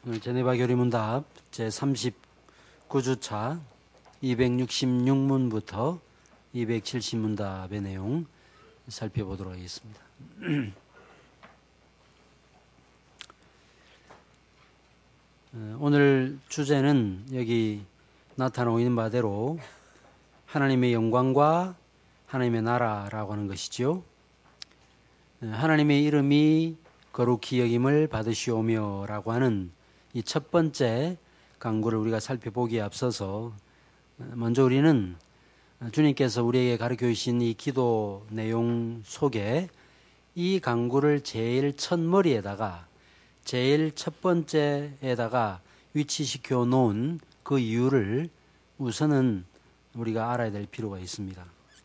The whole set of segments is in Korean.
제네바 교리문답 제39주차 266문부터 270문답의 내용 살펴보도록 하겠습니다. 오늘 주제는 여기 나타나고 있는 바대로 하나님의 영광과 하나님의 나라라고 하는 것이죠. 하나님의 이름이 거룩히 여김을 받으시오며 라고 하는 이 첫 번째 강구를 우리가 살펴보기에 앞서서 먼저 우리는 주님께서 우리에게 가르쳐 주신 이 기도 내용 속에 이 강구를 제일 첫머리에다가 제일 첫 번째에다가 위치시켜 놓은 그 이유를 우선은 우리가 알아야 될 필요가 있습니다.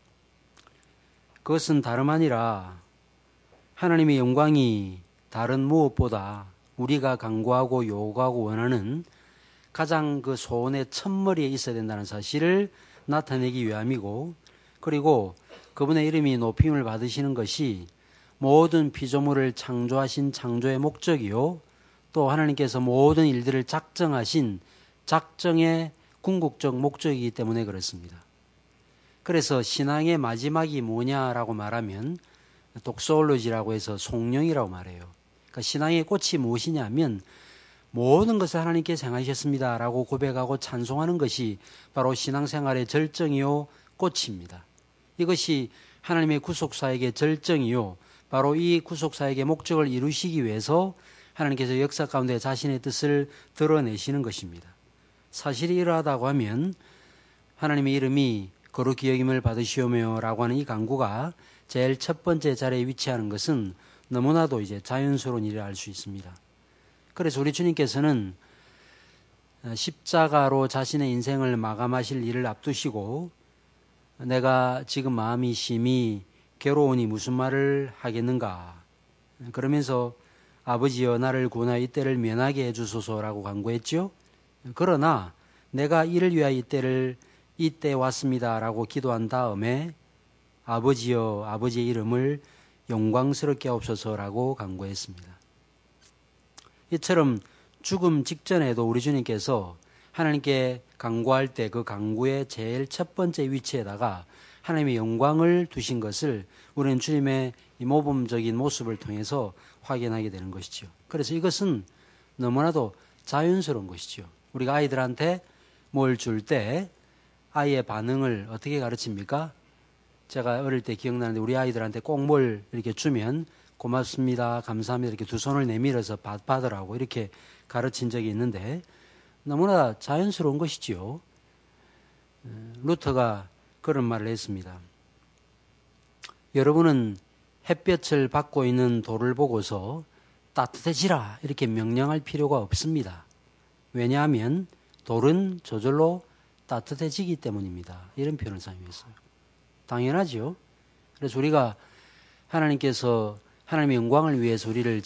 그것은 다름 아니라 하나님의 영광이 다른 무엇보다 우리가 간구하고 요구하고 원하는 가장 그 소원의 첫머리에 있어야 된다는 사실을 나타내기 위함이고, 그리고 그분의 이름이 높임을 받으시는 것이 모든 피조물을 창조하신 창조의 목적이요, 또 하나님께서 모든 일들을 작정하신 작정의 궁극적 목적이기 때문에 그렇습니다. 그래서 신앙의 마지막이 뭐냐라고 말하면 독소올로지라고 해서 송영이라고 말해요. 그러니까 신앙의 꽃이 무엇이냐면 모든 것을 하나님께서 행하셨습니다라고 고백하고 찬송하는 것이 바로 신앙생활의 절정이요 꽃입니다. 이것이 하나님의 구속사역의 절정이요, 바로 이 구속사역의 목적을 이루시기 위해서 하나님께서 역사 가운데 자신의 뜻을 드러내시는 것입니다. 사실이 이러하다고 하면 하나님의 이름이 거룩히 여김을 받으시오며 라고 하는 이 강구가 제일 첫 번째 자리에 위치하는 것은 너무나도 이제 자연스러운 일이라 알 수 있습니다. 그래서 우리 주님께서는 십자가로 자신의 인생을 마감하실 일을 앞두시고 내가 지금 마음이 심히 괴로우니 무슨 말을 하겠는가, 그러면서 아버지여 나를 구원하여 이때를 면하게 해주소서라고 간구했죠. 그러나 내가 이를 위하여 이때 왔습니다라고 기도한 다음에 아버지여 아버지의 이름을 영광스럽게 하옵소서라고 간구했습니다. 이처럼 죽음 직전에도 우리 주님께서 하나님께 간구할 때 그 간구의 제일 첫 번째 위치에다가 하나님의 영광을 두신 것을 우리는 주님의 이 모범적인 모습을 통해서 확인하게 되는 것이죠. 그래서 이것은 너무나도 자연스러운 것이죠. 우리가 아이들한테 뭘 줄 때 아이의 반응을 어떻게 가르칩니까? 제가 어릴 때 기억나는데 우리 아이들한테 꼭 뭘 이렇게 주면 고맙습니다, 감사합니다 이렇게 두 손을 내밀어서 받으라고 이렇게 가르친 적이 있는데 너무나 자연스러운 것이지요. 루터가 그런 말을 했습니다. 여러분은 햇볕을 받고 있는 돌을 보고서 따뜻해지라 이렇게 명령할 필요가 없습니다. 왜냐하면 돌은 저절로 따뜻해지기 때문입니다. 이런 표현을 사용했어요. 당연하죠. 그래서 우리가 하나님께서 하나님의 영광을 위해서 우리를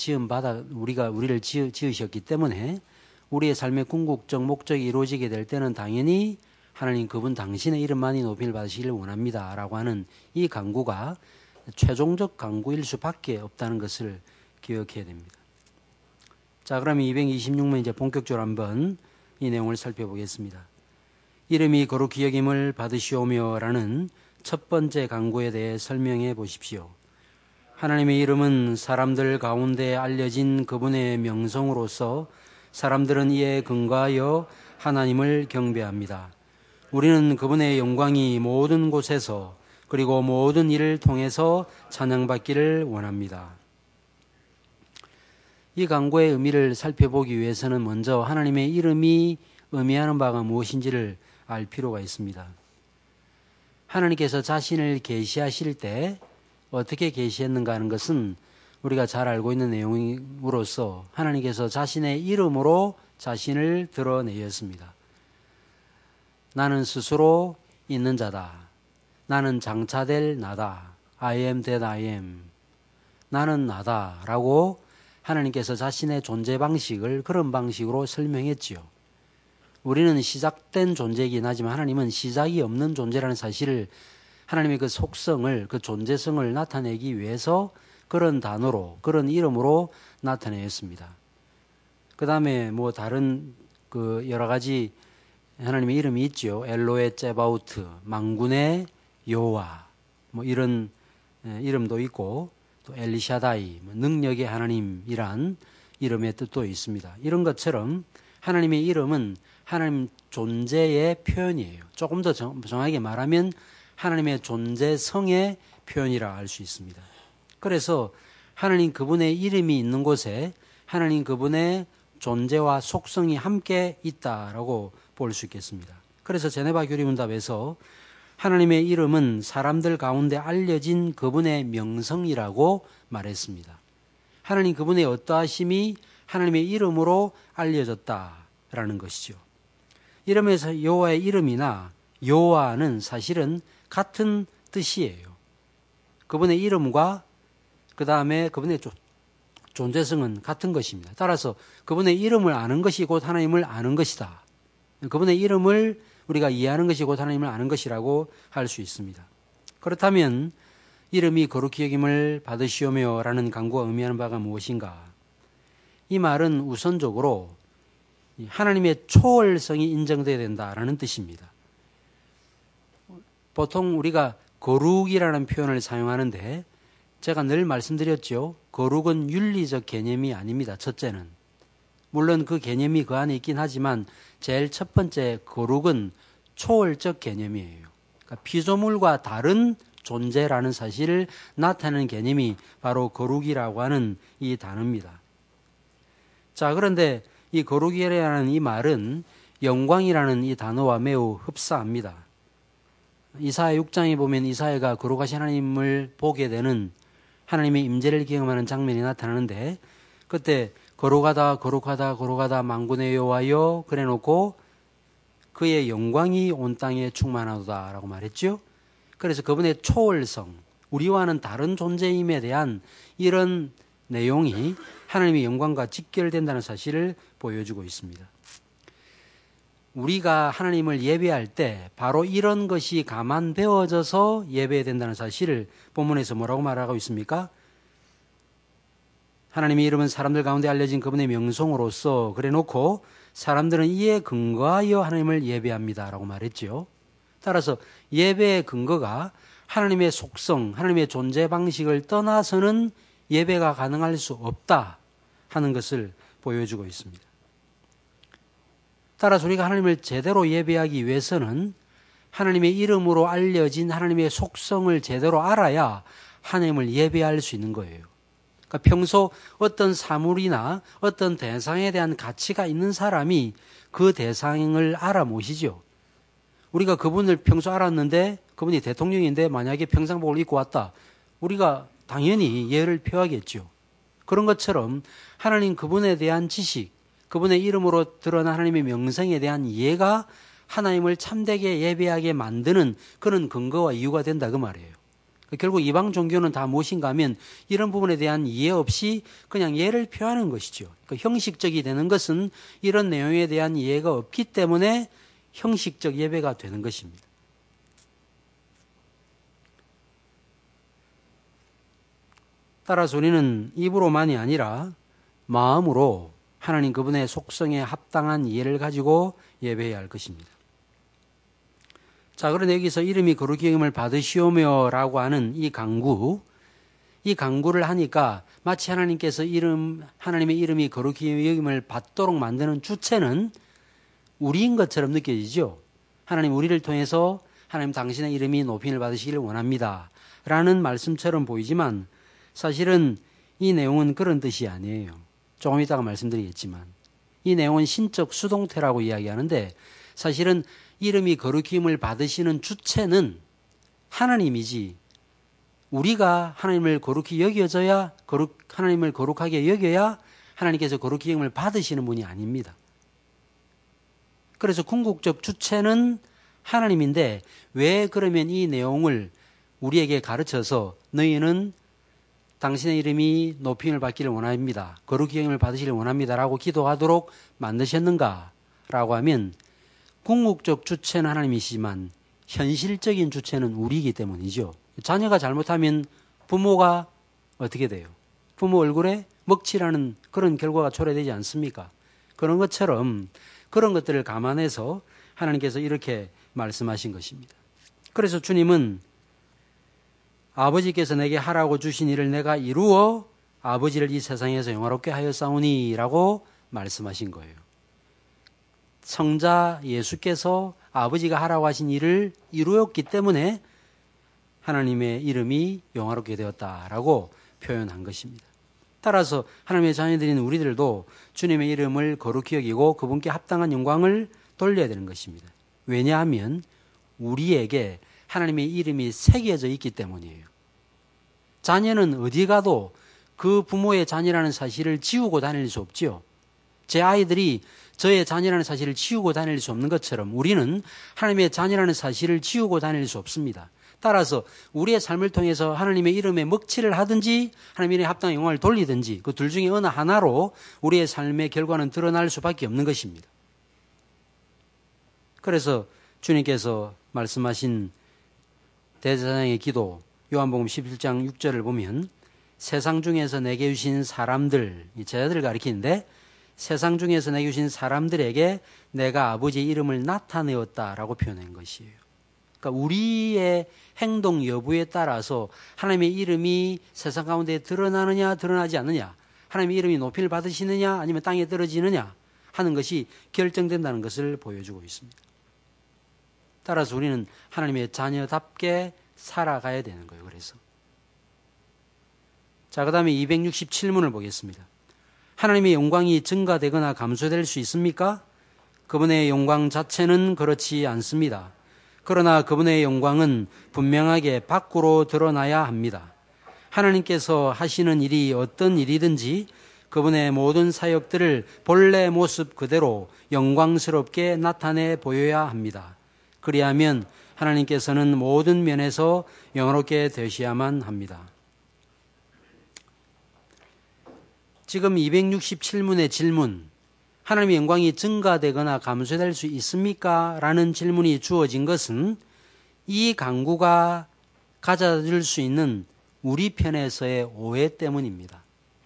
지으셨기 때문에 우리의 삶의 궁극적 목적이 이루어지게 될 때는 당연히 하나님 그분 당신의 이름만이 높임을 받으시기를 원합니다 라고 하는 이 간구가 최종적 간구일 수밖에 없다는 것을 기억해야 됩니다. 자, 그러면 226문 이제 본격적으로 한번 이 내용을 살펴보겠습니다. 이름이 거룩히 여김을 받으시오며 라는 첫 번째 간구에 대해 설명해 보십시오. 하나님의 이름은 사람들 가운데 알려진 그분의 명성으로서 사람들은 이에 근거하여 하나님을 경배합니다. 우리는 그분의 영광이 모든 곳에서 그리고 모든 일을 통해서 찬양받기를 원합니다. 이 간구의 의미를 살펴보기 위해서는 먼저 하나님의 이름이 의미하는 바가 무엇인지를 알 필요가 있습니다. 하나님께서 자신을 계시하실 때 어떻게 계시했는가 하는 것은 우리가 잘 알고 있는 내용으로서 하나님께서 자신의 이름으로 자신을 드러내셨습니다. 나는 스스로 있는 자다. 나는 장차될 나다. I am that I am. 나는 나다 라고 하나님께서 자신의 존재 방식을 그런 방식으로 설명했지요. 우리는 시작된 존재이긴 하지만 하나님은 시작이 없는 존재라는 사실을 하나님의 그 속성을, 그 존재성을 나타내기 위해서 그런 단어로, 그런 이름으로 나타내었습니다. 그 다음에 뭐 다른 그 여러 가지 하나님의 이름이 있죠. 엘로에 제바우트, 만군의 여호와, 뭐 이런 이름도 있고, 또 엘리샤다이, 능력의 하나님이란 이름의 뜻도 있습니다. 이런 것처럼 하나님의 이름은 하나님 존재의 표현이에요. 조금 더 정확하게 말하면 하나님의 존재성의 표현이라 할 수 있습니다. 그래서 하나님 그분의 이름이 있는 곳에 하나님 그분의 존재와 속성이 함께 있다라고 볼 수 있겠습니다. 그래서 제네바 교리문답에서 하나님의 이름은 사람들 가운데 알려진 그분의 명성이라고 말했습니다. 하나님 그분의 어떠하심이 하나님의 이름으로 알려졌다라는 것이죠. 이름에서 여호와의 이름이나 여호와는 사실은 같은 뜻이에요. 그분의 이름과 그 다음에 그분의 존재성은 같은 것입니다. 따라서 그분의 이름을 아는 것이 곧 하나님을 아는 것이다. 그분의 이름을 우리가 이해하는 것이 곧 하나님을 아는 것이라고 할 수 있습니다. 그렇다면 이름이 거룩히 여김을 받으시오며 라는 간구가 의미하는 바가 무엇인가? 이 말은 우선적으로 하나님의 초월성이 인정되어야 된다라는 뜻입니다. 보통 우리가 거룩이라는 표현을 사용하는데 제가 늘 말씀드렸죠. 거룩은 윤리적 개념이 아닙니다. 첫째는. 물론 그 개념이 그 안에 있긴 하지만 제일 첫 번째 거룩은 초월적 개념이에요. 그러니까 피조물과 다른 존재라는 사실을 나타내는 개념이 바로 거룩이라고 하는 이 단어입니다. 자, 그런데 이 거룩이라는 이 말은 영광이라는 이 단어와 매우 흡사합니다. 이사야 6장에 보면 이사야가 거룩하신 하나님을 보게 되는 하나님의 임재를 경험하는 장면이 나타나는데 그때 거룩하다 거룩하다 거룩하다 만군의 여호와여 그래놓고 그의 영광이 온 땅에 충만하도다 라고 말했죠. 그래서 그분의 초월성, 우리와는 다른 존재임에 대한 이런 내용이 하나님의 영광과 직결된다는 사실을 보여주고 있습니다. 우리가 하나님을 예배할 때 바로 이런 것이 가만 배워져서 예배해야 된다는 사실을 본문에서 뭐라고 말하고 있습니까? 하나님의 이름은 사람들 가운데 알려진 그분의 명성으로서 그래놓고 사람들은 이에 근거하여 하나님을 예배합니다 라고 말했죠. 따라서 예배의 근거가 하나님의 속성, 하나님의 존재 방식을 떠나서는 예배가 가능할 수 없다 하는 것을 보여주고 있습니다. 따라서 우리가 하나님을 제대로 예배하기 위해서는 하나님의 이름으로 알려진 하나님의 속성을 제대로 알아야 하나님을 예배할 수 있는 거예요. 그러니까 평소 어떤 사물이나 어떤 대상에 대한 가치가 있는 사람이 그 대상을 알아 모시죠. 우리가 그분을 평소 알았는데 그분이 대통령인데 만약에 평상복을 입고 왔다. 우리가 당연히 예를 표하겠죠. 그런 것처럼 하나님 그분에 대한 지식, 그분의 이름으로 드러난 하나님의 명성에 대한 이해가 하나님을 참되게 예배하게 만드는 그런 근거와 이유가 된다 그 말이에요. 결국 이방 종교는 다 무엇인가 하면 이런 부분에 대한 이해 없이 그냥 예를 표하는 것이죠. 형식적이 되는 것은 이런 내용에 대한 이해가 없기 때문에 형식적 예배가 되는 것입니다. 따라서 우리는 입으로만이 아니라 마음으로 하나님 그분의 속성에 합당한 이해를 가지고 예배해야 할 것입니다. 자, 그런데 여기서 이름이 거룩히 여김을 받으시오며 라고 하는 이 강구를 하니까 마치 하나님께서 하나님의 이름이 거룩히 여김을 받도록 만드는 주체는 우리인 것처럼 느껴지죠. 하나님 우리를 통해서 하나님 당신의 이름이 높임을 받으시기를 원합니다 라는 말씀처럼 보이지만 사실은 이 내용은 그런 뜻이 아니에요. 조금 이따가 말씀드리겠지만 이 내용은 신적 수동태라고 이야기하는데 사실은 이름이 거룩히 여김을 받으시는 주체는 하나님이지 우리가 하나님을 거룩히 여겨져야 하나님을 거룩하게 여겨야 하나님께서 거룩히 여김을 받으시는 분이 아닙니다. 그래서 궁극적 주체는 하나님인데 왜 그러면 이 내용을 우리에게 가르쳐서 너희는 당신의 이름이 높임을 받기를 원합니다. 거룩히 여김을 받으시기를 원합니다. 라고 기도하도록 만드셨는가라고 하면 궁극적 주체는 하나님이시지만 현실적인 주체는 우리이기 때문이죠. 자녀가 잘못하면 부모가 어떻게 돼요? 부모 얼굴에 먹칠하는 그런 결과가 초래되지 않습니까? 그런 것처럼 그런 것들을 감안해서 하나님께서 이렇게 말씀하신 것입니다. 그래서 주님은 아버지께서 내게 하라고 주신 일을 내가 이루어 아버지를 이 세상에서 영화롭게 하였사오니 라고 말씀하신 거예요. 성자 예수께서 아버지가 하라고 하신 일을 이루었기 때문에 하나님의 이름이 영화롭게 되었다라고 표현한 것입니다. 따라서 하나님의 자녀들인 우리들도 주님의 이름을 거룩히 여기고 그분께 합당한 영광을 돌려야 되는 것입니다. 왜냐하면 우리에게 하나님의 이름이 새겨져 있기 때문이에요. 자녀는 어디 가도 그 부모의 자녀라는 사실을 지우고 다닐 수 없지요. 제 아이들이 저의 자녀라는 사실을 지우고 다닐 수 없는 것처럼 우리는 하나님의 자녀라는 사실을 지우고 다닐 수 없습니다. 따라서 우리의 삶을 통해서 하나님의 이름에 먹칠을 하든지 하나님의 이름에 합당한 영광을 돌리든지 그 둘 중에 어느 하나로 우리의 삶의 결과는 드러날 수밖에 없는 것입니다. 그래서 주님께서 말씀하신 대제사장의 기도 요한복음 11장 6절을 보면 세상 중에서 내게 주신 사람들, 제자들을 가리키는데 세상 중에서 내게 주신 사람들에게 내가 아버지의 이름을 나타내었다라고 표현한 것이에요. 그러니까 우리의 행동 여부에 따라서 하나님의 이름이 세상 가운데 드러나느냐 드러나지 않느냐, 하나님의 이름이 높이를 받으시느냐 아니면 땅에 떨어지느냐 하는 것이 결정된다는 것을 보여주고 있습니다. 따라서 우리는 하나님의 자녀답게 살아가야 되는 거예요. 그래서 자, 그 다음에 267문을 보겠습니다. 하나님의 영광이 증가되거나 감소될 수 있습니까? 그분의 영광 자체는 그렇지 않습니다. 그러나 그분의 영광은 분명하게 밖으로 드러나야 합니다. 하나님께서 하시는 일이 어떤 일이든지 그분의 모든 사역들을 본래 모습 그대로 영광스럽게 나타내 보여야 합니다. 그리하면 하나님께서는 모든 면에서 영화롭게 되셔야만 합니다. 지금 267문의 질문, 하나님의 영광이 증가되거나 감소될 수 있습니까? 라는 질문이 주어진 것은 이 강구가 가져줄 수 있는 우리 편에서의 오해 때문입니다.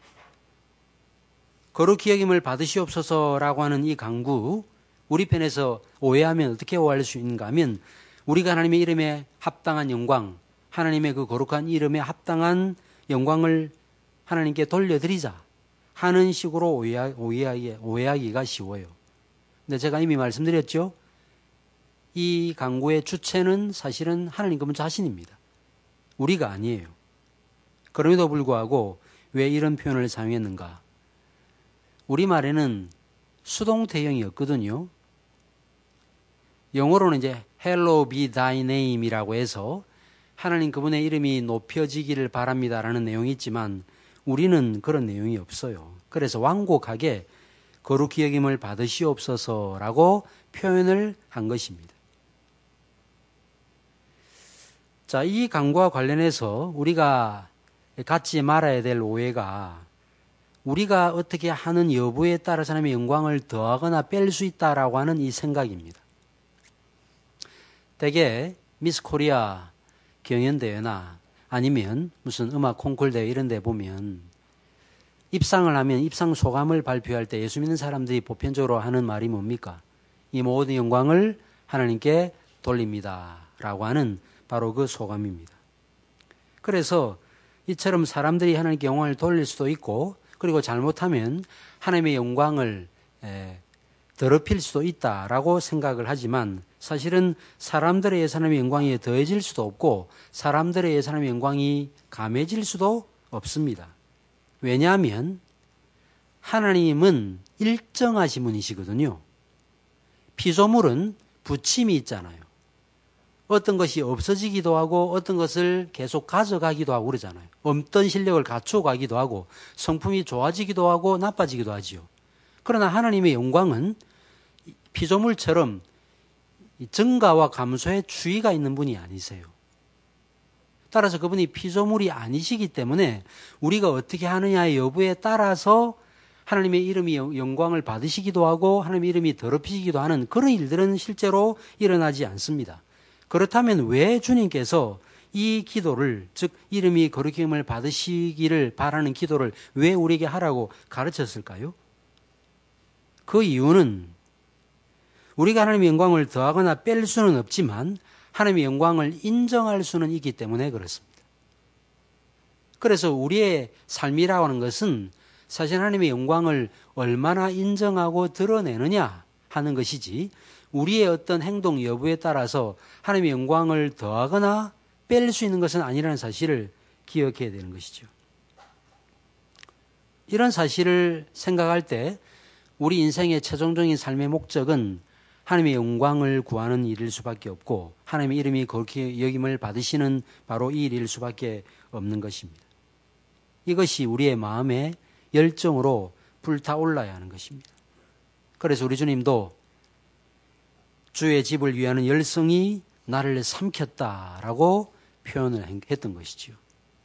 거룩히 여김을 받으시옵소서라고 하는 이 강구, 우리 편에서 오해하면 어떻게 오해할 수 있는가 하면 우리가 하나님의 이름에 합당한 영광, 하나님의 그 거룩한 이름에 합당한 영광을 하나님께 돌려드리자 하는 식으로 오해하기가 쉬워요. 근데 제가 이미 말씀드렸죠. 이 강구의 주체는 사실은 하나님 그분 자신입니다. 우리가 아니에요. 그럼에도 불구하고 왜 이런 표현을 사용했는가? 우리말에는 수동태형이었거든요. 영어로는 이제 Hallowed be thy name 이라고 해서 하나님 그분의 이름이 높여지기를 바랍니다라는 내용이 있지만 우리는 그런 내용이 없어요. 그래서 완곡하게 거룩히 여김을 받으시옵소서라고 표현을 한 것입니다. 자, 이 강구와 관련해서 우리가 갖지 말아야 될 오해가 우리가 어떻게 하는 여부에 따라 하나님의 영광을 더하거나 뺄 수 있다라고 하는 이 생각입니다. 대개 미스 코리아 경연대회나 아니면 무슨 음악 콩쿨 대회 이런 데 보면 입상을 하면 입상 소감을 발표할 때 예수 믿는 사람들이 보편적으로 하는 말이 뭡니까? 이 모든 영광을 하나님께 돌립니다 라고 하는 바로 그 소감입니다. 그래서 이처럼 사람들이 하나님께 영광을 돌릴 수도 있고 그리고 잘못하면 하나님의 영광을 더럽힐 수도 있다라고 생각을 하지만 사실은 사람들에 의해서 하나님의 영광이 더해질 수도 없고 사람들에 의해서 하나님의 영광이 감해질 수도 없습니다. 왜냐하면 하나님은 일정하신 분이시거든요. 피조물은 부침이 있잖아요. 어떤 것이 없어지기도 하고 어떤 것을 계속 가져가기도 하고 그러잖아요. 없던 실력을 갖춰가기도 하고 성품이 좋아지기도 하고 나빠지기도 하지요. 그러나 하나님의 영광은 피조물처럼 증가와 감소에 주의가 있는 분이 아니세요. 따라서 그분이 피조물이 아니시기 때문에 우리가 어떻게 하느냐의 여부에 따라서 하나님의 이름이 영광을 받으시기도 하고 하나님의 이름이 더럽히시기도 하는 그런 일들은 실제로 일어나지 않습니다. 그렇다면 왜 주님께서 이 기도를, 즉 이름이 거룩히 여김을 받으시기를 바라는 기도를 왜 우리에게 하라고 가르쳤을까요? 그 이유는 우리가 하나님의 영광을 더하거나 뺄 수는 없지만 하나님의 영광을 인정할 수는 있기 때문에 그렇습니다. 그래서 우리의 삶이라고 하는 것은 사실 하나님의 영광을 얼마나 인정하고 드러내느냐 하는 것이지 우리의 어떤 행동 여부에 따라서 하나님의 영광을 더하거나 뺄 수 있는 것은 아니라는 사실을 기억해야 되는 것이죠. 이런 사실을 생각할 때 우리 인생의 최종적인 삶의 목적은 하나님의 영광을 구하는 일일 수밖에 없고 하나님의 이름이 거룩히 여김을 받으시는 바로 이 일일 수밖에 없는 것입니다. 이것이 우리의 마음의 열정으로 불타올라야 하는 것입니다. 그래서 우리 주님도 주의 집을 위하는 열성이 나를 삼켰다라고 표현을 했던 것이지요.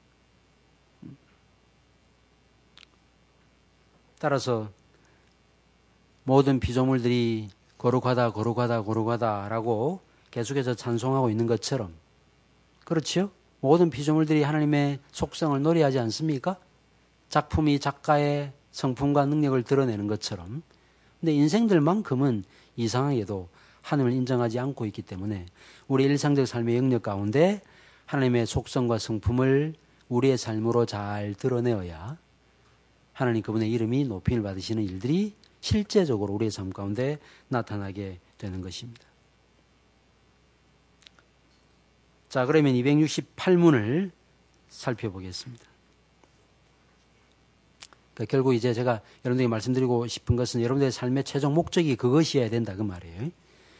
따라서 모든 피조물들이 거룩하다 거룩하다 거룩하다라고 계속해서 찬송하고 있는 것처럼 그렇지요? 모든 피조물들이 하나님의 속성을 노래하지 않습니까? 작품이 작가의 성품과 능력을 드러내는 것처럼. 근데 인생들만큼은 이상하게도 하나님을 인정하지 않고 있기 때문에 우리 일상적 삶의 영역 가운데 하나님의 속성과 성품을 우리의 삶으로 잘 드러내어야 하나님 그분의 이름이 높임을 받으시는 일들이 실제적으로 우리의 삶 가운데 나타나게 되는 것입니다. 자, 그러면 268문을 살펴보겠습니다. 결국 이제 제가 여러분들에게 말씀드리고 싶은 것은 여러분들의 삶의 최종 목적이 그것이어야 된다 그 말이에요.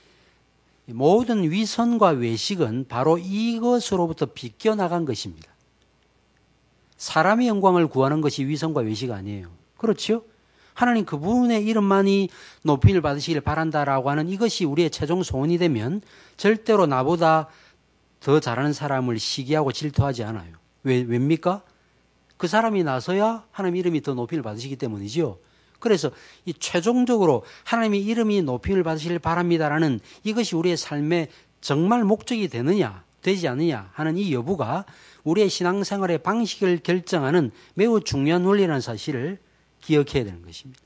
모든 위선과 외식은 바로 이것으로부터 비껴나간 것입니다. 사람의 영광을 구하는 것이 위선과 외식 아니에요. 그렇죠? 하나님 그분의 이름만이 높임을 받으시길 바란다라고 하는 이것이 우리의 최종 소원이 되면 절대로 나보다 더 잘하는 사람을 시기하고 질투하지 않아요. 왜입니까? 그 사람이 나서야 하나님 이름이 더 높임을 받으시기 때문이죠. 그래서 이 최종적으로 하나님의 이름이 높임을 받으시길 바랍니다라는 이것이 우리의 삶의 정말 목적이 되느냐 되지 않느냐 하는 이 여부가 우리의 신앙생활의 방식을 결정하는 매우 중요한 원리라는 사실을 기억해야 되는 것입니다.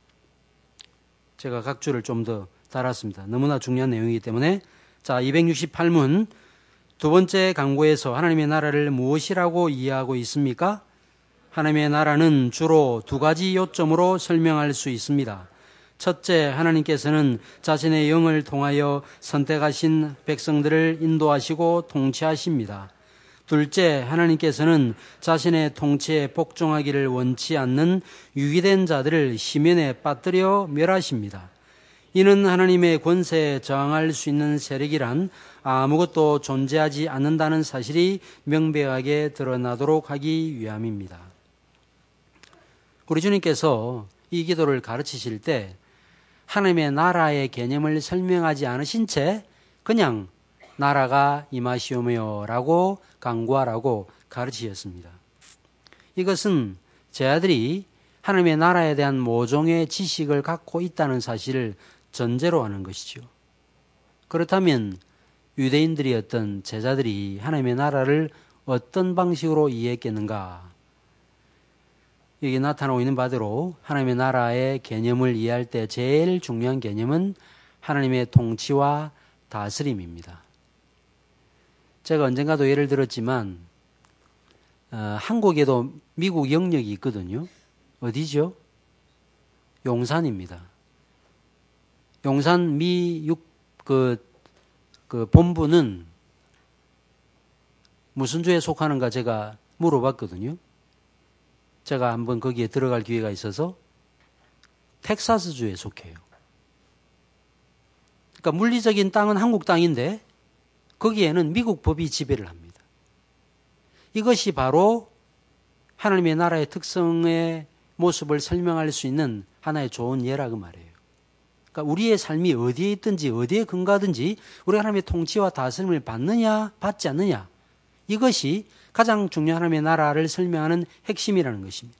제가 각 줄을 좀 더 달았습니다. 너무나 중요한 내용이기 때문에 자 268문 두 번째 강구에서 하나님의 나라를 무엇이라고 이해하고 있습니까? 하나님의 나라는 주로 두 가지 요점으로 설명할 수 있습니다. 첫째, 하나님께서는 자신의 영을 통하여 선택하신 백성들을 인도하시고 통치하십니다. 둘째, 하나님께서는 자신의 통치에 복종하기를 원치 않는 유기된 자들을 심연에 빠뜨려 멸하십니다. 이는 하나님의 권세에 저항할 수 있는 세력이란 아무것도 존재하지 않는다는 사실이 명백하게 드러나도록 하기 위함입니다. 우리 주님께서 이 기도를 가르치실 때 하나님의 나라의 개념을 설명하지 않으신 채 그냥 나라가 임하시오며라고 간구하라고 가르치셨습니다. 이것은 제 아들이 하나님의 나라에 대한 모종의 지식을 갖고 있다는 사실을 전제로 하는 것이죠. 그렇다면 유대인들이었던 제자들이 하나님의 나라를 어떤 방식으로 이해했겠는가? 여기 나타나고 있는 바대로 하나님의 나라의 개념을 이해할 때 제일 중요한 개념은 하나님의 통치와 다스림입니다. 제가 언젠가도 예를 들었지만 한국에도 미국 영역이 있거든요. 어디죠? 용산입니다. 용산 그 본부는 무슨 주에 속하는가 제가 물어봤거든요. 제가 한번 거기에 들어갈 기회가 있어서 텍사스주에 속해요. 그러니까 물리적인 땅은 한국 땅인데 거기에는 미국 법이 지배를 합니다. 이것이 바로 하나님의 나라의 특성의 모습을 설명할 수 있는 하나의 좋은 예라 그 말이에요. 그러니까 우리의 삶이 어디에 있든지 어디에 근거하든지 우리가 하나님의 통치와 다스림을 받느냐 받지 않느냐 이것이 가장 중요한 하나님의 나라를 설명하는 핵심이라는 것입니다.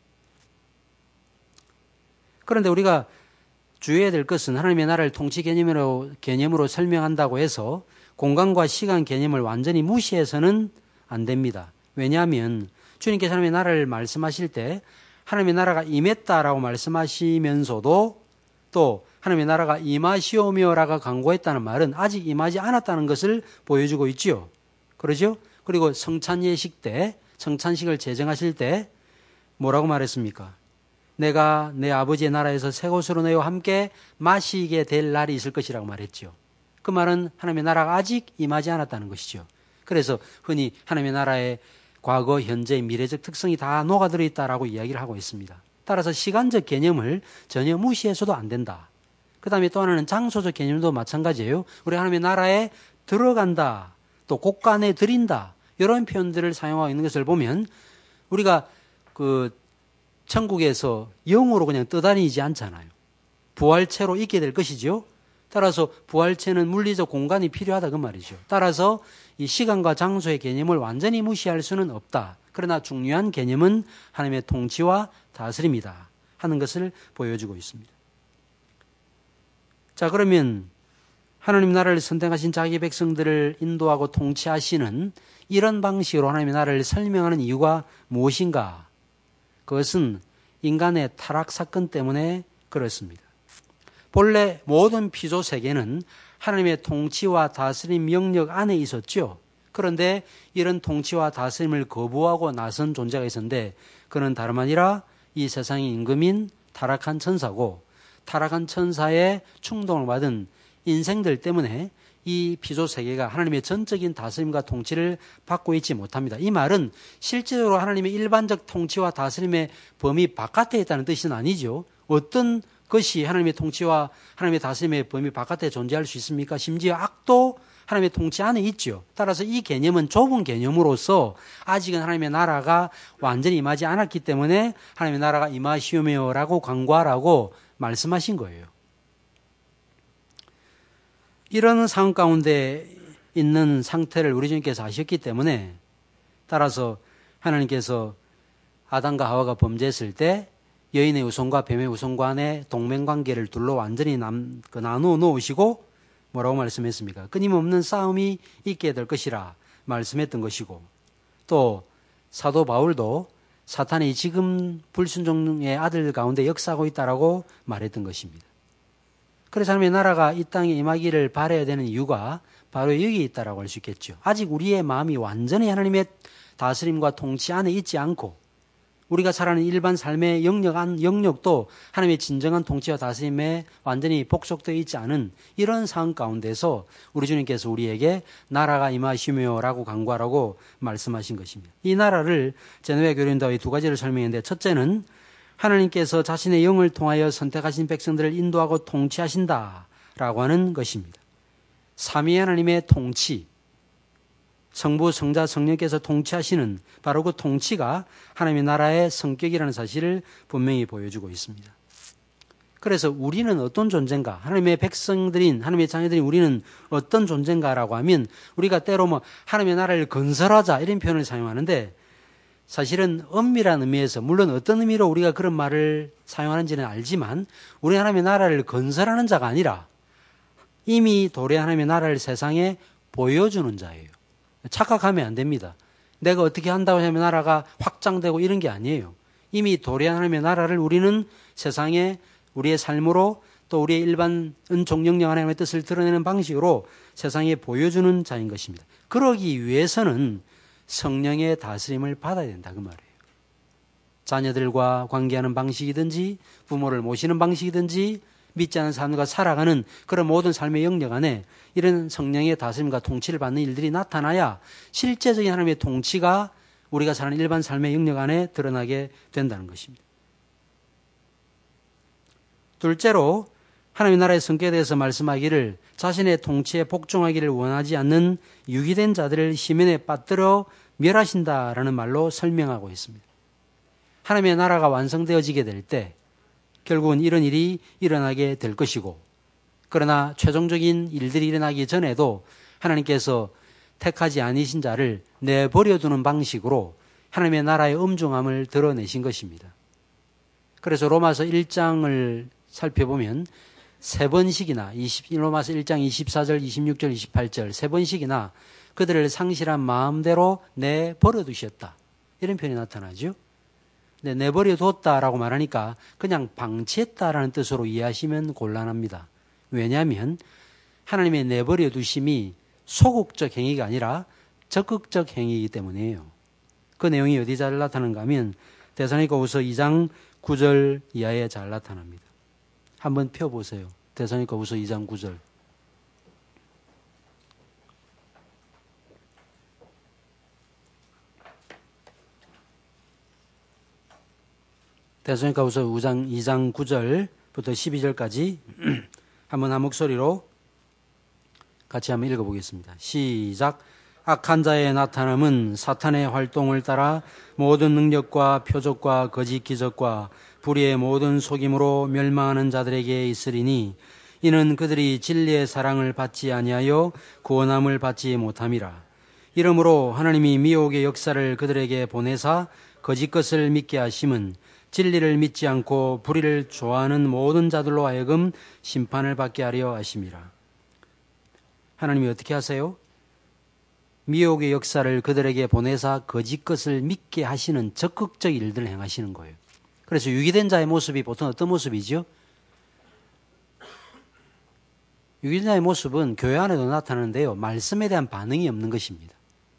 그런데 우리가 주의해야 될 것은 하나님의 나라를 통치 개념으로 설명한다고 해서 공간과 시간 개념을 완전히 무시해서는 안 됩니다. 왜냐하면 주님께서 하나님의 나라를 말씀하실 때 하나님의 나라가 임했다라고 말씀하시면서도 또 하나님의 나라가 임하시오며라고 강구했다는 말은 아직 임하지 않았다는 것을 보여주고 있지요. 그러죠? 그리고 성찬 예식 때, 성찬식을 제정하실 때 뭐라고 말했습니까? 내가 내 아버지의 나라에서 새 것으로 너희와 함께 마시게 될 날이 있을 것이라고 말했죠. 그 말은 하나님의 나라가 아직 임하지 않았다는 것이죠. 그래서 흔히 하나님의 나라의 과거, 현재, 미래적 특성이 다 녹아들어 있다라고 이야기를 하고 있습니다. 따라서 시간적 개념을 전혀 무시해서도 안 된다. 그 다음에 또 하나는 장소적 개념도 마찬가지예요. 우리 하나님의 나라에 들어간다, 또 곳간에 들인다, 이런 표현들을 사용하고 있는 것을 보면 우리가 천국에서 영으로 그냥 떠다니지 않잖아요. 부활체로 있게 될 것이죠. 따라서 부활체는 물리적 공간이 필요하다 그 말이죠. 따라서 이 시간과 장소의 개념을 완전히 무시할 수는 없다. 그러나 중요한 개념은 하나님의 통치와 다스림이다 하는 것을 보여주고 있습니다. 자, 그러면 하나님 나라를 선택하신 자기 백성들을 인도하고 통치하시는 이런 방식으로 하나님의 나라를 설명하는 이유가 무엇인가? 그것은 인간의 타락 사건 때문에 그렇습니다. 본래 모든 피조 세계는 하나님의 통치와 다스림 영역 안에 있었죠. 그런데 이런 통치와 다스림을 거부하고 나선 존재가 있었는데 그는 다름 아니라 이 세상의 임금인 타락한 천사고, 타락한 천사의 충동을 받은 인생들 때문에 이 피조 세계가 하나님의 전적인 다스림과 통치를 받고 있지 못합니다. 이 말은 실제로 하나님의 일반적 통치와 다스림의 범위 바깥에 있다는 뜻은 아니죠. 어떤 것이 하나님의 통치와 하나님의 다스림의 범위 바깥에 존재할 수 있습니까? 심지어 악도 하나님의 통치 안에 있죠. 따라서 이 개념은 좁은 개념으로서 아직은 하나님의 나라가 완전히 임하지 않았기 때문에 하나님의 나라가 임하시오며라고 강구하라고 말씀하신 거예요. 이런 상황 가운데 있는 상태를 우리 주님께서 아셨기 때문에 따라서 하나님께서 아담과 하와가 범죄했을 때 여인의 후손과 뱀의 후손 간의 동맹관계를 둘로 완전히 나누어 놓으시고 뭐라고 말씀했습니까? 끊임없는 싸움이 있게 될 것이라 말씀했던 것이고, 또 사도 바울도 사탄이 지금 불순종의 아들 가운데 역사하고 있다라고 말했던 것입니다. 그래서 하나님의 나라가 이 땅에 임하기를 바라야 되는 이유가 바로 여기 있다라고 할 수 있겠죠. 아직 우리의 마음이 완전히 하나님의 다스림과 통치 안에 있지 않고 우리가 살아가는 일반 삶의 영역도 하나님의 진정한 통치와 다스림에 완전히 복속되어 있지 않은 이런 상황 가운데서 우리 주님께서 우리에게 나라가 임하시며라고 강구하라고 말씀하신 것입니다. 이 나라를 제노의 교린다의 두 가지를 설명했는데, 첫째는 하나님께서 자신의 영을 통하여 선택하신 백성들을 인도하고 통치하신다라고 하는 것입니다. 삼위 하나님의 통치, 성부, 성자, 성령께서 통치하시는 바로 그 통치가 하나님의 나라의 성격이라는 사실을 분명히 보여주고 있습니다. 그래서 우리는 어떤 존재인가? 하나님의 백성들인, 하나님의 자녀들인 우리는 어떤 존재인가라고 하면 우리가 때로 하나님의 나라를 건설하자 이런 표현을 사용하는데 사실은 엄밀한 의미에서 물론 어떤 의미로 우리가 그런 말을 사용하는지는 알지만 우리 하나님의 나라를 건설하는 자가 아니라 이미 도래 하나님의 나라를 세상에 보여주는 자예요. 착각하면 안 됩니다. 내가 어떻게 한다고 하면 나라가 확장되고 이런 게 아니에요. 이미 도래한 하나님의 나라를 우리는 세상에 우리의 삶으로 또 우리의 일반 은총영령 하나님의 뜻을 드러내는 방식으로 세상에 보여주는 자인 것입니다. 그러기 위해서는 성령의 다스림을 받아야 된다 그 말이에요. 자녀들과 관계하는 방식이든지 부모를 모시는 방식이든지 믿지 않는 사람과 살아가는 그런 모든 삶의 영역 안에 이런 성령의 다스림과 통치를 받는 일들이 나타나야 실제적인 하나님의 통치가 우리가 사는 일반 삶의 영역 안에 드러나게 된다는 것입니다. 둘째로 하나님의 나라의 성격에 대해서 말씀하기를 자신의 통치에 복종하기를 원하지 않는 유기된 자들을 시면에 빠뜨려 멸하신다라는 말로 설명하고 있습니다. 하나님의 나라가 완성되어지게 될 때 결국은 이런 일이 일어나게 될 것이고, 그러나 최종적인 일들이 일어나기 전에도 하나님께서 택하지 아니신 자를 내버려두는 방식으로 하나님의 나라의 엄중함을 드러내신 것입니다. 그래서 로마서 1장을 살펴보면 세 번씩이나 로마서 1장 24절, 26절, 28절 세 번씩이나 그들을 상실한 마음대로 내버려두셨다. 이런 표현이 나타나죠. 근데 내버려 뒀다라고 말하니까 그냥 방치했다라는 뜻으로 이해하시면 곤란합니다. 왜냐하면 하나님의 내버려 두심이 소극적 행위가 아니라 적극적 행위이기 때문이에요. 그 내용이 어디 잘 나타나는가 하면 데살로니가후서 2장 9절 이하에 잘 나타납니다. 한번 펴보세요. 데살로니가후서 2장 9절. 데살로니가후서 2장 9절부터 12절까지 한번 한 목소리로 같이 한번 읽어보겠습니다. 시작. 악한 자의 나타남은 사탄의 활동을 따라 모든 능력과 표적과 거짓 기적과 불의의 모든 속임으로 멸망하는 자들에게 있으리니 이는 그들이 진리의 사랑을 받지 아니하여 구원함을 받지 못함이라. 이러므로 하나님이 미혹의 역사를 그들에게 보내사 거짓 것을 믿게 하심은 진리를 믿지 않고 불의를 좋아하는 모든 자들로 하여금 심판을 받게 하려 하심이라. 하나님이 어떻게 하세요? 미혹의 역사를 그들에게 보내사 거짓 것을 믿게 하시는 적극적 일들을 행하시는 거예요. 그래서 유기된 자의 모습이 보통 어떤 모습이죠? 유기된 자의 모습은 교회 안에도 나타나는데요. 말씀에 대한 반응이 없는 것입니다.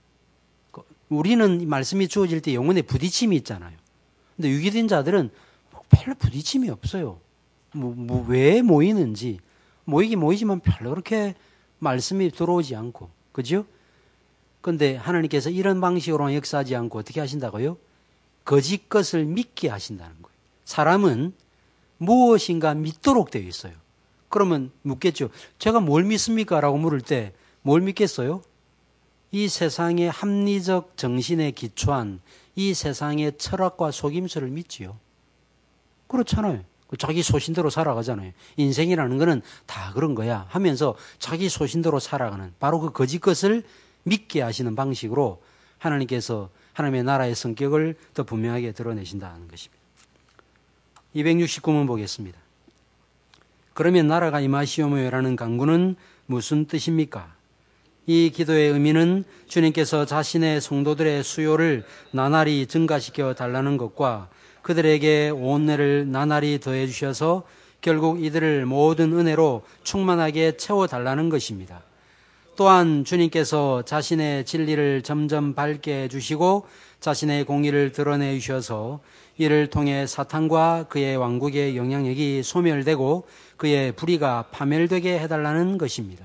우리는 말씀이 주어질 때 영혼에 부딪힘이 있잖아요. 근데 유기된 자들은 별로 부딪힘이 없어요. 왜 모이는지. 모이긴 모이지만 별로 그렇게 말씀이 들어오지 않고. 그죠? 근데 하나님께서 이런 방식으로는 역사하지 않고 어떻게 하신다고요? 거짓 것을 믿게 하신다는 거예요. 사람은 무엇인가 믿도록 되어 있어요. 그러면 묻겠죠. 제가 뭘 믿습니까? 라고 물을 때 뭘 믿겠어요? 이 세상의 합리적 정신에 기초한 이 세상의 철학과 속임수를 믿지요. 그렇잖아요. 자기 소신대로 살아가잖아요. 인생이라는 거는 다 그런 거야 하면서 자기 소신대로 살아가는 바로 그 거짓 것을 믿게 하시는 방식으로 하나님께서 하나님의 나라의 성격을 더 분명하게 드러내신다는 것입니다. 269문 보겠습니다. 그러면 나라가 임하시오며라는 간구는 무슨 뜻입니까? 이 기도의 의미는 주님께서 자신의 성도들의 수요를 나날이 증가시켜 달라는 것과 그들에게 온내를 나날이 더해 주셔서 결국 이들을 모든 은혜로 충만하게 채워달라는 것입니다. 또한 주님께서 자신의 진리를 점점 밝게 해주시고 자신의 공의를 드러내 주셔서 이를 통해 사탄과 그의 왕국의 영향력이 소멸되고 그의 불의가 파멸되게 해달라는 것입니다.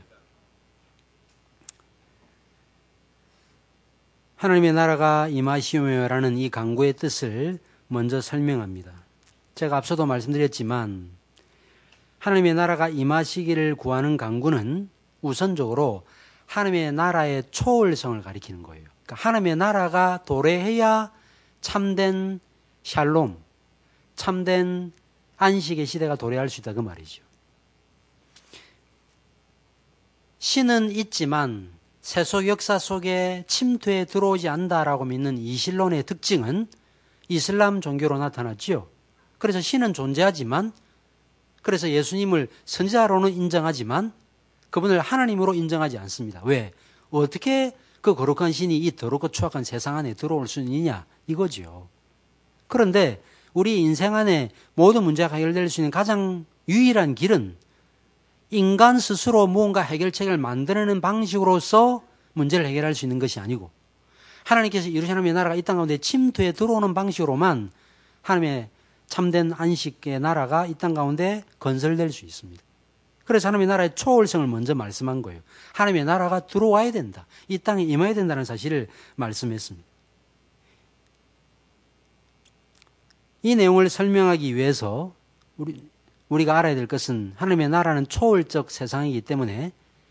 하나님의 나라가 임하시오며라는 이 간구의 뜻을 먼저 설명합니다. 제가 앞서도 말씀드렸지만 하나님의 나라가 임하시기를 구하는 간구는 우선적으로 하나님의 나라의 초월성을 가리키는 거예요. 그러니까 하나님의 나라가 도래해야 참된 샬롬, 참된 안식의 시대가 도래할 수 있다 그 말이죠. 신은 있지만 세속 역사 속에 침투해 들어오지 않는다라고 믿는 이신론의 특징은 이슬람 종교로 나타났지요. 그래서 신은 존재하지만 그래서 예수님을 선지자로는 인정하지만 그분을 하나님으로 인정하지 않습니다. 왜? 어떻게 그 거룩한 신이 이 더럽고 추악한 세상 안에 들어올 수 있느냐 이거지요. 그런데 우리 인생 안에 모든 문제가 해결될 수 있는 가장 유일한 길은 인간 스스로 무언가 해결책을 만들어내는 방식으로서 문제를 해결할 수 있는 것이 아니고 하나님께서 이루신 하나님의 나라가 이 땅 가운데 침투해 들어오는 방식으로만 하나님의 참된 안식의 나라가 이 땅 가운데 건설될 수 있습니다. 그래서 하나님의 나라의 초월성을 먼저 말씀한 거예요. 하나님의 나라가 들어와야 된다. 이 땅에 임해야 된다는 사실을 말씀했습니다. 이 내용을 설명하기 위해서 우리가 알아야 될 것은 하나님의 나라는 초월적 세상이기 때문에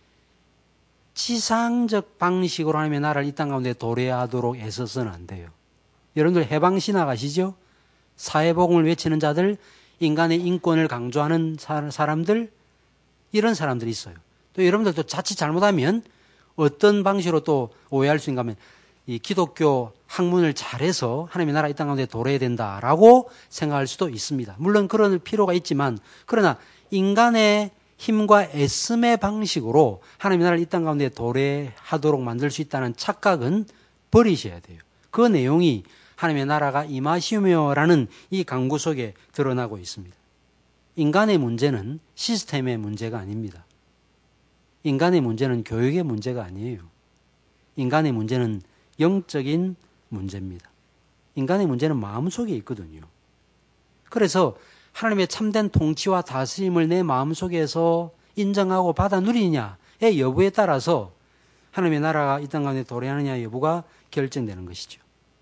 지상적 방식으로 하나님의 나라를 이 땅 가운데 도래하도록 애써서는 안 돼요. 여러분들 해방신학 아시죠? 사회복음을 외치는 자들, 인간의 인권을 강조하는 사람들, 이런 사람들이 있어요. 또 여러분들도 자칫 잘못하면 어떤 방식으로 또 오해할 수 있는가 하면 이 기독교 학문을 잘해서 하나님의 나라 이 땅 가운데 도래해야 된다라고 생각할 수도 있습니다. 물론 그런 필요가 있지만 그러나 인간의 힘과 애씀의 방식으로 하나님의 나라를 이 땅 가운데 도래하도록 만들 수 있다는 착각은 버리셔야 돼요. 그 내용이 하나님의 나라가 임하시며라는 이 강구 속에 드러나고 있습니다. 인간의 문제는 시스템의 문제가 아닙니다. 인간의 문제는 교육의 문제가 아니에요. 인간의 문제는 영적인 문제입니다. 인간의 문제는 마음속에 있거든요. 그래서 하나님의 참된 통치와 다스림을 내 마음속에서 인정하고 받아 누리느냐의 여부에 따라서 하나님의 나라가 이 땅 가운데 도래하느냐 여부가 결정되는 것이죠.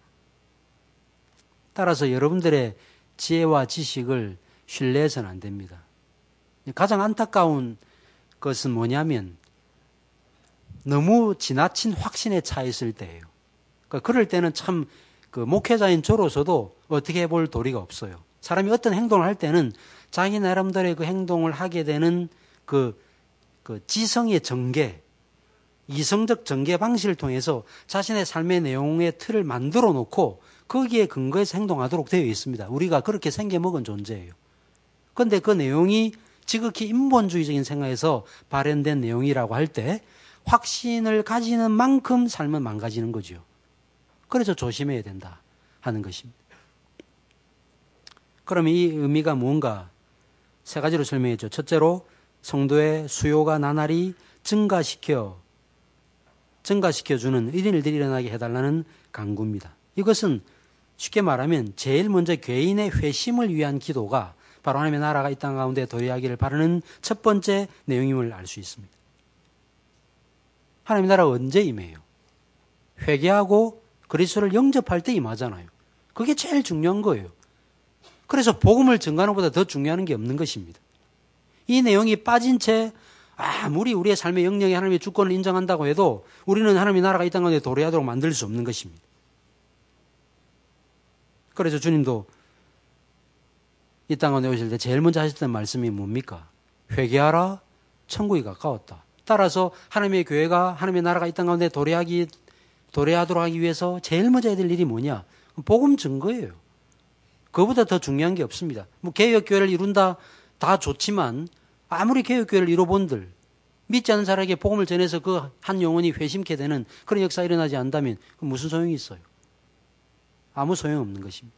따라서 여러분들의 지혜와 지식을 신뢰해서는 안 됩니다. 가장 안타까운 것은 뭐냐면 너무 지나친 확신에 차 있을 때예요. 그러니까 그럴 때는 참 목회자인 저로서도 어떻게 해볼 도리가 없어요. 사람이 어떤 행동을 할 때는 자기 나름대로의 그 행동을 하게 되는 그 지성의 전개, 이성적 전개 방식을 통해서 자신의 삶의 내용의 틀을 만들어 놓고 거기에 근거해서 행동하도록 되어 있습니다. 우리가 그렇게 생겨먹은 존재예요. 그런데 그 내용이 지극히 인본주의적인 생각에서 발현된 내용이라고 할 때 확신을 가지는 만큼 삶은 망가지는 거죠. 그래서 조심해야 된다 하는 것입니다. 그러면 이 의미가 무언가 세 가지로 설명했죠. 첫째로 성도의 수요가 나날이 증가시켜주는 이런 일들이 일어나게 해달라는 강구입니다. 이것은 쉽게 말하면 제일 먼저 개인의 회심을 위한 기도가 바로 하나님의 나라가 이 땅 가운데 도래하기를 바라는 첫 번째 내용임을 알 수 있습니다. 하나님의 나라가 언제 임해요? 회개하고 그리스도를 영접할 때 임하잖아요. 그게 제일 중요한 거예요. 그래서 복음을 전가하는 것보다 더 중요한 게 없는 것입니다. 이 내용이 빠진 채 아무리 우리의 삶의 영역에 하나님의 주권을 인정한다고 해도 우리는 하나님의 나라가 이 땅 가운데 도래하도록 만들 수 없는 것입니다. 그래서 주님도 이 땅 가운데 오실 때 제일 먼저 하셨던 말씀이 뭡니까? 회개하라, 천국이 가까웠다. 따라서 하나님의 교회가 하나님의 나라가 이 땅 가운데 도래하도록 하기 위해서 제일 먼저 해야 될 일이 뭐냐? 복음 증거예요. 그거보다 더 중요한 게 없습니다. 개혁교회를 이룬다 다 좋지만 아무리 개혁교회를 이뤄본들 믿지 않는 사람에게 복음을 전해서 그 한 영혼이 회심케 되는 그런 역사가 일어나지 않는다면 무슨 소용이 있어요? 아무 소용없는 것입니다.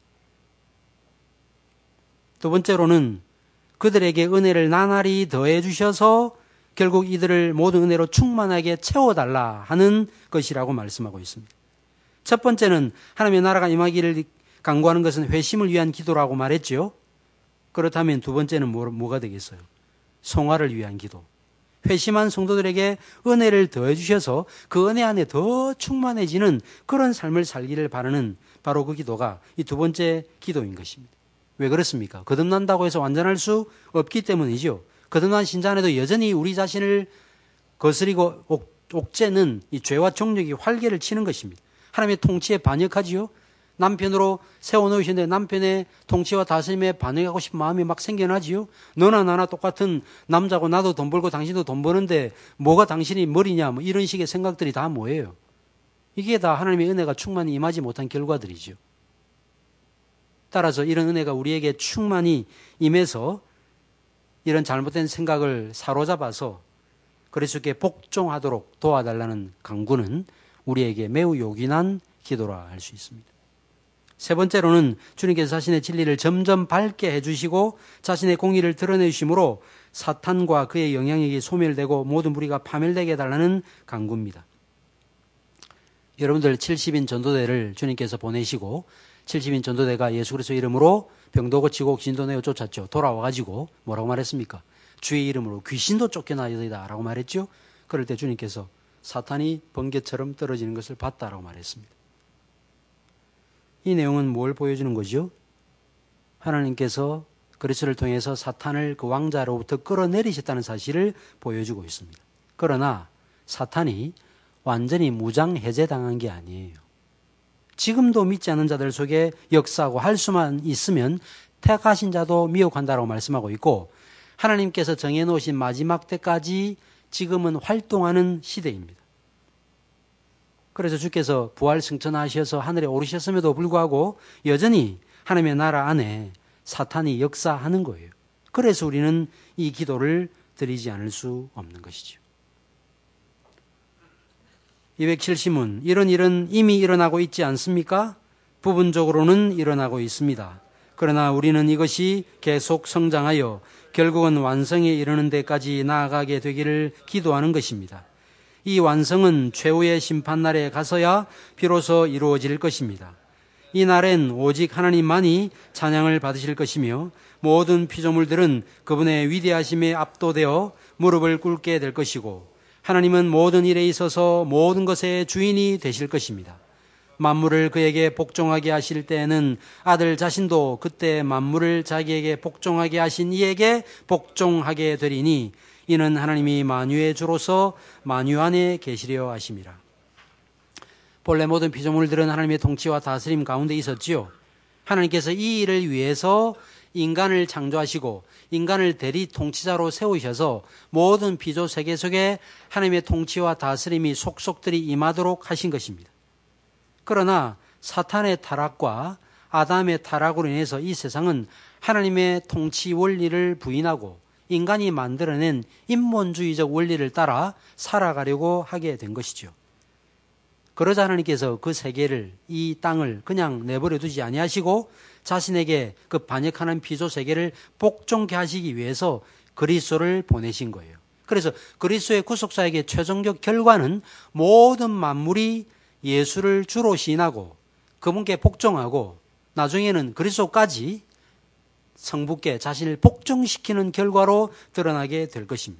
두 번째로는 그들에게 은혜를 나날이 더해 주셔서 결국 이들을 모든 은혜로 충만하게 채워달라 하는 것이라고 말씀하고 있습니다. 첫 번째는 하나님의 나라가 임하기를 간구하는 것은 회심을 위한 기도라고 말했죠. 그렇다면 두 번째는 뭐가 되겠어요? 성화를 위한 기도. 회심한 성도들에게 은혜를 더해 주셔서 그 은혜 안에 더 충만해지는 그런 삶을 살기를 바라는 바로 그 기도가 이 두 번째 기도인 것입니다. 왜 그렇습니까? 거듭난다고 해서 완전할 수 없기 때문이죠. 거듭난 신자 안에도 여전히 우리 자신을 거스리고 옥죄는 이 죄와 정욕이 활개를 치는 것입니다. 하나님의 통치에 반역하지요. 남편으로 세워놓으셨는데 남편의 통치와 다스림에 반역하고 싶은 마음이 막 생겨나지요. 너나 나나 똑같은 남자고 나도 돈 벌고 당신도 돈 버는데 뭐가 당신이 머리냐 뭐 이런 식의 생각들이 다 뭐예요? 이게 다 하나님의 은혜가 충만히 임하지 못한 결과들이죠. 따라서 이런 은혜가 우리에게 충만히 임해서 이런 잘못된 생각을 사로잡아서 그리스도께 복종하도록 도와달라는 강구는 우리에게 매우 요긴한 기도라 할 수 있습니다. 세 번째로는 주님께서 자신의 진리를 점점 밝게 해주시고 자신의 공의를 드러내 주심으로 사탄과 그의 영향력이 소멸되고 모든 무리가 파멸되게 해달라는 강구입니다. 여러분들 70인 전도대를 주님께서 보내시고 70인 전도대가 예수 그리스도 이름으로 병도 고치고 귀신도 내어 쫓았죠. 돌아와가지고 뭐라고 말했습니까? 주의 이름으로 귀신도 쫓겨나이다 라고 말했죠. 그럴 때 주님께서 사탄이 번개처럼 떨어지는 것을 봤다라고 말했습니다. 이 내용은 뭘 보여주는 거죠? 하나님께서 그리스도를 통해서 사탄을 그 왕자로부터 끌어내리셨다는 사실을 보여주고 있습니다. 그러나 사탄이 완전히 무장해제당한 게 아니에요. 지금도 믿지 않는 자들 속에 역사하고 할 수만 있으면 택하신 자도 미혹한다라고 말씀하고 있고 하나님께서 정해놓으신 마지막 때까지 지금은 활동하는 시대입니다. 그래서 주께서 부활 승천하셔서 하늘에 오르셨음에도 불구하고 여전히 하나님의 나라 안에 사탄이 역사하는 거예요. 그래서 우리는 이 기도를 드리지 않을 수 없는 것이죠. 270문 이런 일은 이미 일어나고 있지 않습니까? 부분적으로는 일어나고 있습니다. 그러나 우리는 이것이 계속 성장하여 결국은 완성에 이르는 데까지 나아가게 되기를 기도하는 것입니다. 이 완성은 최후의 심판날에 가서야 비로소 이루어질 것입니다. 이 날엔 오직 하나님만이 찬양을 받으실 것이며 모든 피조물들은 그분의 위대하심에 압도되어 무릎을 꿇게 될 것이고 하나님은 모든 일에 있어서 모든 것의 주인이 되실 것입니다. 만물을 그에게 복종하게 하실 때에는 아들 자신도 그때 만물을 자기에게 복종하게 하신 이에게 복종하게 되리니 이는 하나님이 만유의 주로서 만유 안에 계시려 하심이라. 본래 모든 피조물들은 하나님의 통치와 다스림 가운데 있었지요. 하나님께서 이 일을 위해서 인간을 창조하시고 인간을 대리 통치자로 세우셔서 모든 피조 세계 속에 하나님의 통치와 다스림이 속속들이 임하도록 하신 것입니다. 그러나 사탄의 타락과 아담의 타락으로 인해서 이 세상은 하나님의 통치 원리를 부인하고 인간이 만들어낸 인본주의적 원리를 따라 살아가려고 하게 된 것이죠. 그러자 하나님께서 그 세계를, 이 땅을 그냥 내버려 두지 아니하시고 자신에게 그 반역하는 피조 세계를 복종케 하시기 위해서 그리스도를 보내신 거예요. 그래서 그리스도의 구속사에게 최종적 결과는 모든 만물이 예수를 주로 시인하고 그분께 복종하고 나중에는 그리스도까지 성부께 자신을 복종시키는 결과로 드러나게 될 것입니다.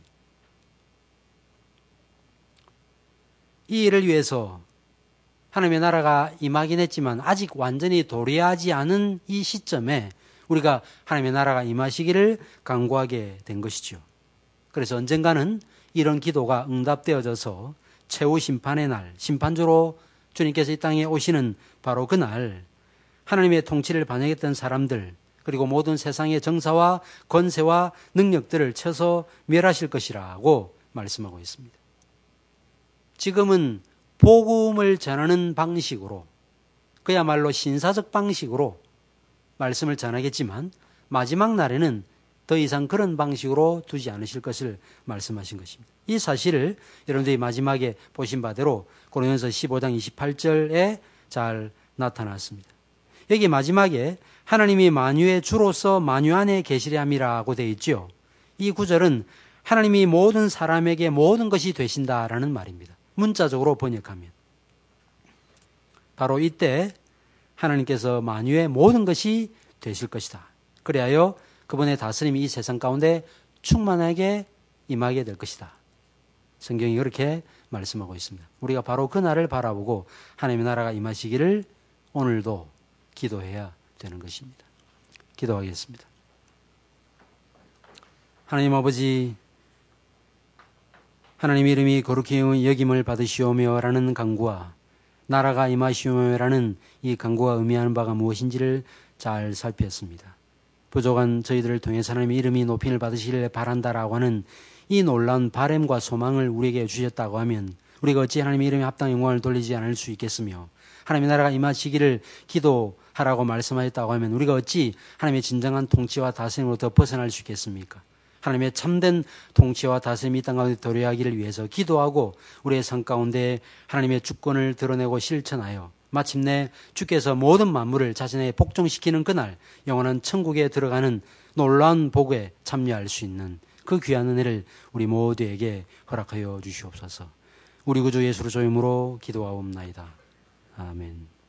이 일을 위해서 하나님의 나라가 임하긴 했지만 아직 완전히 도래하지 않은 이 시점에 우리가 하나님의 나라가 임하시기를 간구하게 된 것이죠. 그래서 언젠가는 이런 기도가 응답되어져서 최후 심판의 날, 심판주로 주님께서 이 땅에 오시는 바로 그날 하나님의 통치를 반영했던 사람들 그리고 모든 세상의 정사와 권세와 능력들을 쳐서 멸하실 것이라고 말씀하고 있습니다. 지금은 복음을 전하는 방식으로 그야말로 신사적 방식으로 말씀을 전하겠지만 마지막 날에는 더 이상 그런 방식으로 두지 않으실 것을 말씀하신 것입니다. 이 사실을 여러분들이 마지막에 보신 바대로 고린도전서 15장 28절에 잘 나타났습니다. 여기 마지막에 하나님이 만유의 주로서 만유 안에 계시려 함이라고 되어 있죠. 이 구절은 하나님이 모든 사람에게 모든 것이 되신다라는 말입니다. 문자적으로 번역하면 바로 이때 하나님께서 만유의 모든 것이 되실 것이다. 그리하여 그분의 다스림이 이 세상 가운데 충만하게 임하게 될 것이다. 성경이 그렇게 말씀하고 있습니다. 우리가 바로 그 날을 바라보고 하나님의 나라가 임하시기를 오늘도 기도해야 되는 것입니다. 기도하겠습니다. 하나님 아버지, 하나님 이름이 거룩히 여김을 받으시오며 라는 간구와 나라가 임하시오며 라는 이 간구가 의미하는 바가 무엇인지를 잘 살폈습니다. 부족한 저희들을 통해서 하나님의 이름이 높임을 받으시기를 바란다라고 하는 이 놀라운 바램과 소망을 우리에게 주셨다고 하면 우리가 어찌 하나님의 이름에 합당한 영광을 돌리지 않을 수 있겠으며 하나님의 나라가 임하시기를 기도하라고 말씀하셨다고 하면 우리가 어찌 하나님의 진정한 통치와 다스림으로부터 벗어날 수 있겠습니까? 하나님의 참된 통치와 다스림이 이 땅 가운데 도래하기를 위해서 기도하고 우리의 삶 가운데 하나님의 주권을 드러내고 실천하여 마침내 주께서 모든 만물을 자신에게 복종시키는 그날 영원한 천국에 들어가는 놀라운 복에 참여할 수 있는 그 귀한 은혜를 우리 모두에게 허락하여 주시옵소서. 우리 구주 예수로 조임으로 기도하옵나이다. 아멘.